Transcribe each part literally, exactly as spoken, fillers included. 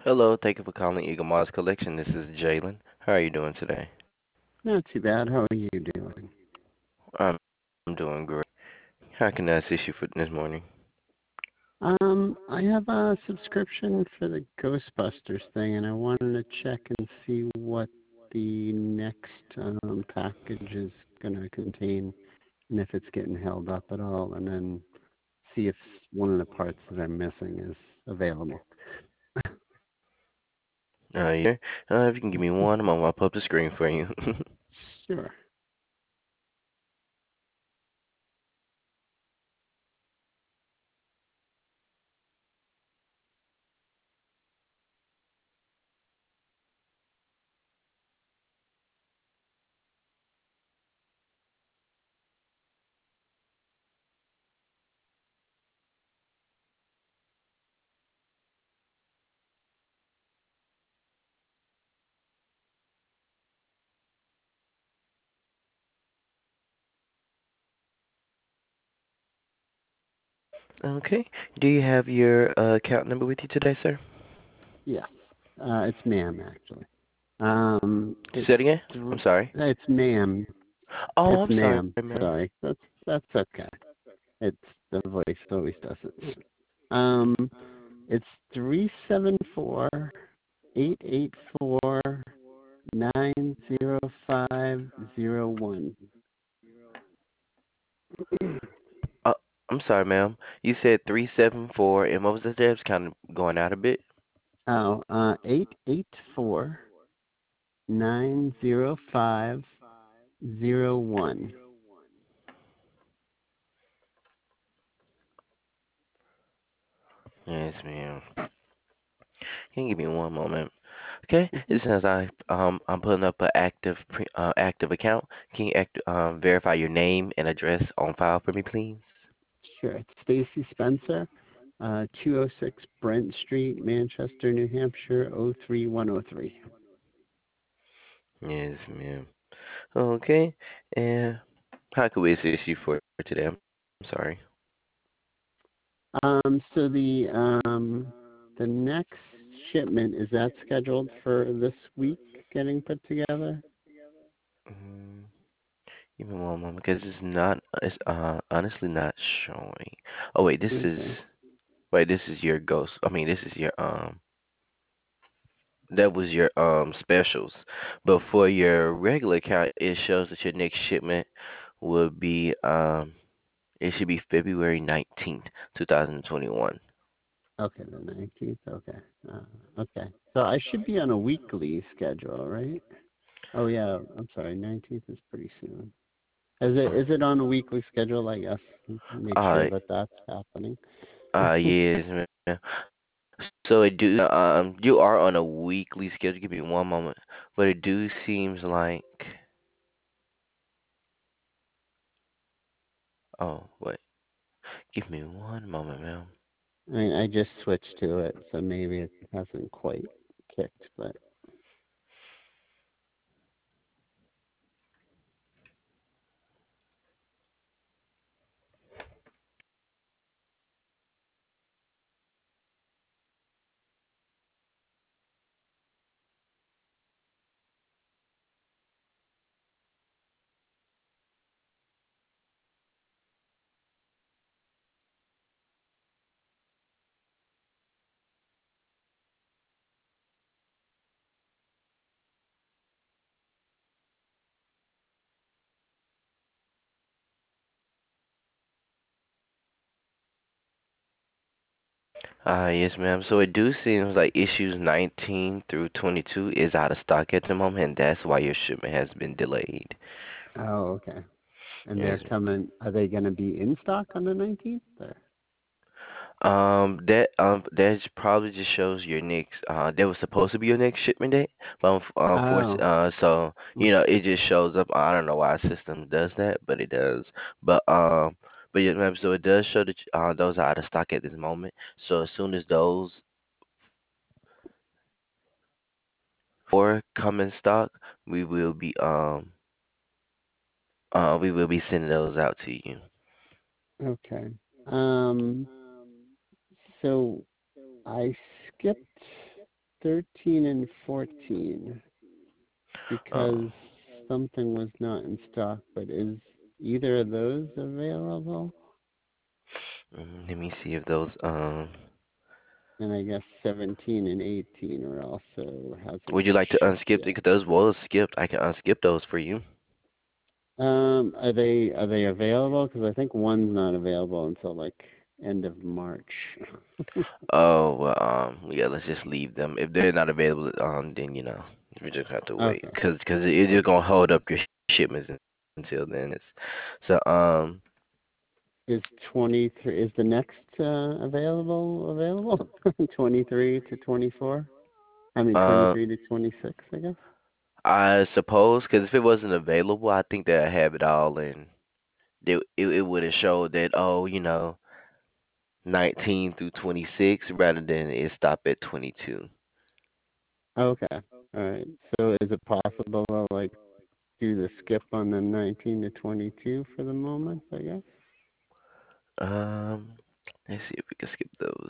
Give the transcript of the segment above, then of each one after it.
Hello, thank you for calling Eagle Moss Collection. This is Jalen. How are you doing today? Not too bad. How are you doing? I'm doing great. How can I assist you for this morning? Um, I have a subscription for the Ghostbusters thing, and I wanted to check and see what the next um, package is going to contain, and if it's getting held up at all, and then see if one of the parts that I'm missing is available. Uh, yeah. Uh, if you can give me one moment, I'll pull up the screen for you. Sure. Okay. Do you have your uh, account number with you today, sir? Yes. Uh, it's ma'am, actually. Um, it's Say it again. thr I'm sorry. it's ma'am. Oh, It's I'm sorry, ma'am. ma'am. Sorry. That's that's okay. It's the voice always does it. Um, it's three seven four eight eight four nine zero five zero one. Uh, I'm sorry, ma'am. You said three seven four, and what was the steps? Kind of going out a bit. Oh, uh, eight eight four nine zero five zero one. Yes, ma'am. Can you give me one moment? Okay, it says I um I'm putting up an active pre, uh, active account. Can you act, um verify your name and address on file for me, please? Sure, it's Stacy Spencer, uh, two oh six Brent Street, Manchester, New Hampshire, oh three one oh three. Yes, ma'am. Okay, and how can we assist you for today? I'm sorry. Um, so the um, the next shipment is that scheduled for this week getting put together? Mm, give me one moment because it's not. It's uh honestly not showing. Oh wait, this is Okay. wait. This is your ghost. I mean, this is your um. That was your um specials, but for your regular account, it shows that your next shipment will be um it should be February nineteenth, two thousand twenty-one. Okay, the nineteenth. Okay. Uh, okay. So I should be on a weekly schedule, right? Oh yeah. I'm sorry. nineteenth is pretty soon. Is it is it on a weekly schedule? I guess make sure Uh, that that's happening. uh, yes, man. So it do um you are on a weekly schedule. Give me one moment, but it do seems like oh wait, give me one moment, ma'am. I mean, I just switched to it, so maybe it hasn't quite kicked, but Uh yes, ma'am. So it do seems like issues nineteen through twenty-two is out of stock at the moment, and that's why your shipment has been delayed. oh, okay. And they're Yes, coming. Are they going to be in stock on the nineteenth? Or? Um, that um that probably just shows your next. Uh, that was supposed to be your next shipment date, but um, for Oh, uh, so you know okay. it just shows up. I don't know why our system does that, but it does. But um, but yeah, ma'am, so it does show that uh those are out of stock at this moment. So as soon as those four come in stock, we will be um uh we will be sending those out to you. Okay. Um. So I skipped thirteen and fourteen Oh, because something was not in stock, but is either of those available? mm, let me see if those um. And I guess seventeen and eighteen are also hasn't Would you like to shipped unskip it? yet. 'Cause those was skipped. I can unskip those for you. Um, are they are they available? Because I think one's not available until like end of March. Oh, well, um, yeah, let's just leave them. If they're not available, um, then you know we just have to wait, Okay. cause, cause it, it's gonna hold up your shipments until then. It's so um Is twenty three is the next uh, available available? Twenty three to twenty four. I mean twenty uh three to twenty six. I guess. I suppose, cause if it wasn't available, I think they'd have it all, and they it, it would have showed that, oh, you know, nineteen through twenty-six rather than it stop at twenty-two. Okay. All right. So is it possible to like do the skip on the nineteen to twenty two for the moment? I guess. Um, let's see if we can skip those.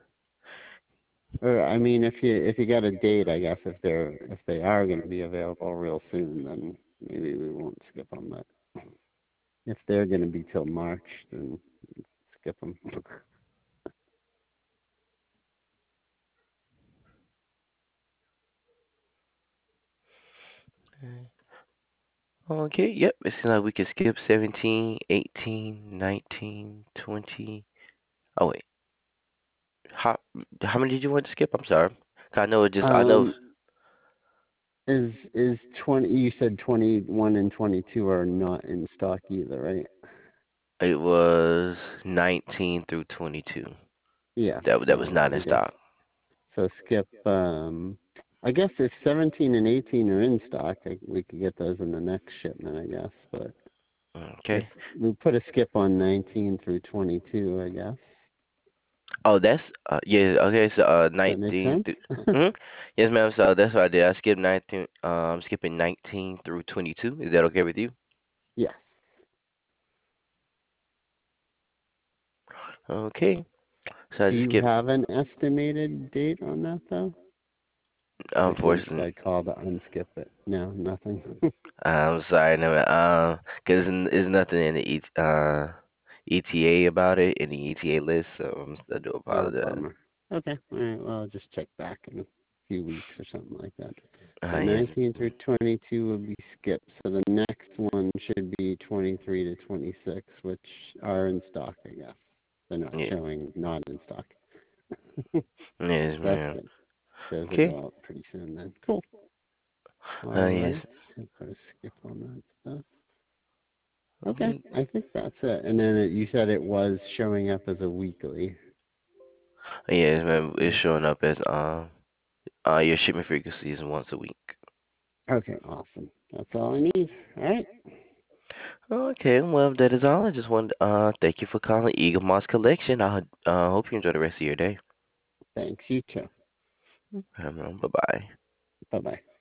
Or I mean, if you if you got a date, I guess if they're if they are going to be available real soon, then maybe we won't skip them. But if they're going to be till March, then skip them. Okay, yep. It seems like we can skip seventeen, eighteen, nineteen, twenty. Oh wait, how how many did you want to skip? I'm sorry. 'Cause I know it just I know um, is is twenty? You said twenty one and twenty two are not in stock either, right? it was nineteen through twenty-two. Yeah. That that was So not I in guess stock. so. Skip. Um, I guess if seventeen and eighteen are in stock, I, we could get those in the next shipment, I guess. But if Okay. we put a skip on nineteen through twenty two, I guess. Oh, that's uh yeah. Okay, so uh Does that make nineteen sense? through. Hmm. Yes, ma'am. So that's what I did. I skipped nineteen. Um, skipping nineteen through twenty-two. Is that okay with you? Yes. Okay. So I Do just you skipped. have an estimated date on that though? Like when should Unfortunately. I call to unskip it? No, nothing. I'm sorry, no, um, cause there's nothing in the E uh E T A about it in the E T A list, so I'm, I do Oh, apologize. bummer. Okay. All right. Well, I'll just check back in a few weeks or something like that. Uh, But yes, nineteen through twenty-two will be skipped. So the next one should be twenty-three to twenty-six, which are in stock, I guess. They're not yeah, showing not in stock. yes, That's ma'am. good. Those will Okay. go out pretty soon then. Cool. Uh, All yes. right. So put a skip on that stuff. Okay. Okay. I think that's it. And then it, you said it was showing up as a weekly. Yes, ma'am. It's Mm. showing up as um uh your shipment frequency is once a week. Okay. Awesome. That's all I need. All right. Okay, well, if that is all. I just wanted to uh thank you for calling Eagle Moss Collection. I uh hope you enjoy the rest of your day. Thanks. You too. Um, bye bye. Bye bye.